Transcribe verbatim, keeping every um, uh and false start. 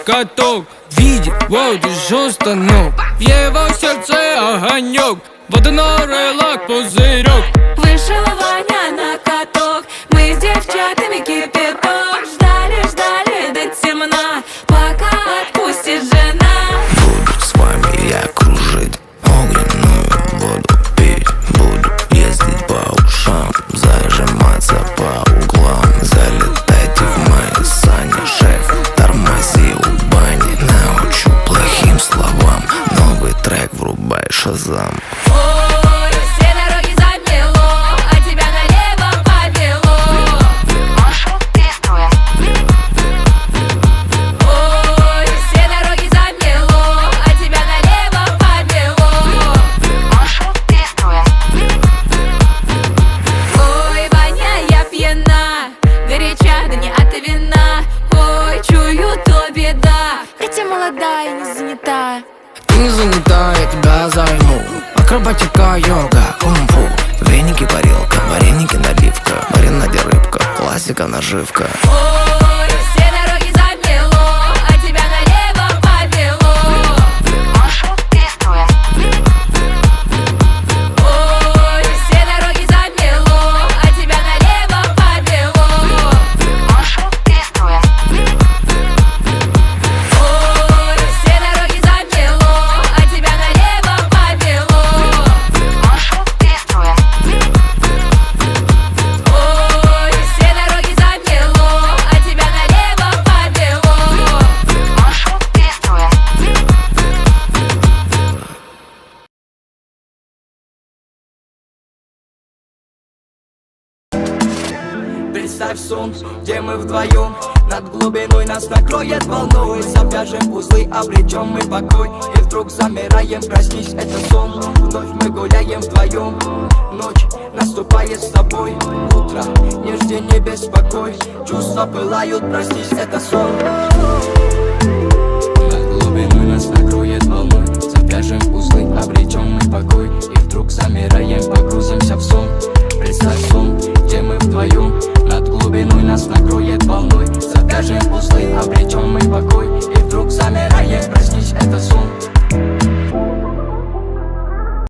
каток. Видит, вот еще станок, в его сердце огонек, водяной релак, пузырек. Вышел Ваня на каток, мы с девчатами кипяток. Ждали, ждали до темна, пока отпустит жена. Буду с вами я кружить, огненную воду пить. Буду ездить по ушам, зажиматься по углам. Залетайте в мои сани, шеф, тормози у бани. Научу плохим словам, новый трек врубай, шазам. Ой, все дороги замело, а тебя налево повело. Маршрут действует. Ой, все дороги замело, а тебя налево повело. Маршрут действует. Ой, Ваня, я пьяна, горяча, да не от вина. Ой, чую, то беда, хотя молодая, не занята. Ты не занята, я тебя займу. Акробатика, йога, кунг-фу. Веники, парилка, вареники, наливка. Маринаде рыбка, классика, наживка. Ой, все дороги замело, а тебя налево повело. Маршрут действует. Ой, все дороги замело, а тебя налево повело. Маршрут действует. Ой, все дороги замело, а тебя налево повело. Маршрут действует. Ой, все дороги замело, а тебя налево повело. Маршрут действует. Представь сон, где мы вдвоем, над глубиной нас накроет волной. Завяжем узлы, обретем мы покой, и вдруг замираем, проснись, это сон. Вновь мы гуляем вдвоем, ночь наступает с тобой. Утро, не жди, не беспокой, чувства пылают, проснись, это сон.